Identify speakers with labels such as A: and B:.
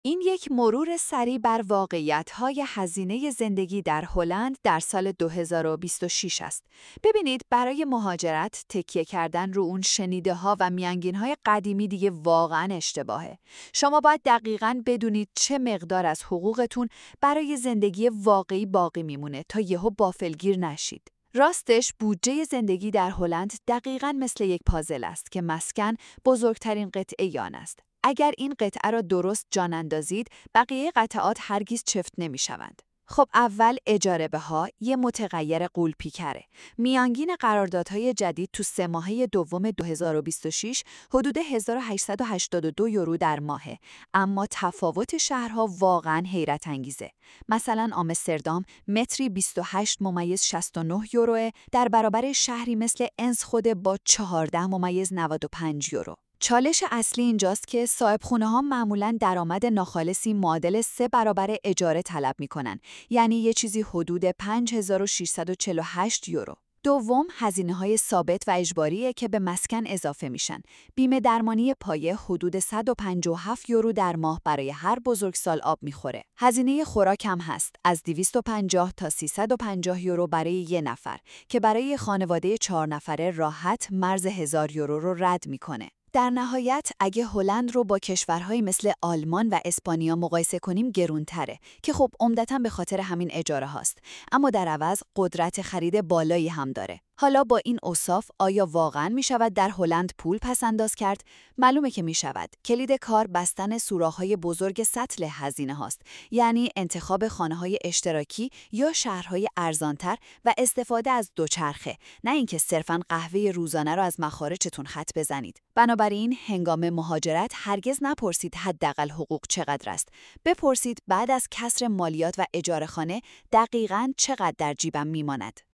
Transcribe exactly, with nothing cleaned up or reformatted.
A: این یک مرور سریع بر واقعیت‌های هزینه زندگی در هلند در سال دو هزار و بیست و شش است. ببینید برای مهاجرت تکیه کردن رو اون شنیده‌ها و میانگین‌های قدیمی دیگه واقعاً اشتباهه. شما باید دقیقاً بدونید چه مقدار از حقوقتون برای زندگی واقعی باقی میمونه تا یهو غافلگیر نشید. راستش بودجه زندگی در هلند دقیقاً مثل یک پازل است که مسکن بزرگترین قطعه آن است. اگر این قطعه را درست جان اندازید، بقیه قطعات هرگز چفت نمی‌شوند. خب اول اجاره بها یه متغیر غول‌پیکره. میانگین قراردادهای جدید تو سه ماهه دوم دو هزار و بیست و شش حدود هزار و هشتصد و هشتاد و دو یورو در ماهه، اما تفاوت شهرها واقعاً حیرت انگیزه. مثلا آمستردام متری بیست و هشت ممیز شصت و نه یوروه در برابر شهری مثل انسخوده با چهارده ممیز نود و پنج یورو. چالش اصلی اینجاست که صاحبخونه‌ها معمولاً درآمد ناخالصی معادل سه برابر اجاره طلب می‌کنن، یعنی یه چیزی حدود پنج هزار و ششصد و چهل و هشت یورو. دوم، هزینه‌های ثابت و اجباریه که به مسکن اضافه میشن. بیمه درمانی پایه حدود صد و پنجاه و هفت یورو در ماه برای هر بزرگسال آب میخوره. هزینه خوراک هم هست، از دویست و پنجاه تا سیصد و پنجاه یورو برای یه نفر که برای خانواده چهار نفره راحت مرز هزار یورو رو رد میکنه. در نهایت اگه هلند رو با کشورهایی مثل آلمان و اسپانیا مقایسه کنیم گرونتره که خب عمدتاً به خاطر همین اجاره هاست، اما در عوض قدرت خرید بالایی هم داره. حالا با این اوصاف آیا واقعاً می شود در هلند پول پس‌انداز کرد؟ معلومه که می شود. کلید کار بستن سوراخ‌های بزرگ سطل هزینه هاست، یعنی انتخاب خانه‌های اشتراکی یا شهرهای ارزانتر و استفاده از دوچرخه، نه اینکه صرفاً قهوه روزانه رو از مخارجتون خط بزنید. بنابراین هنگام مهاجرت هرگز نپرسید حداقل حقوق چقدر است. بپرسید بعد از کسر مالیات و اجاره خانه دقیقاً چقدر در جیبم میماند.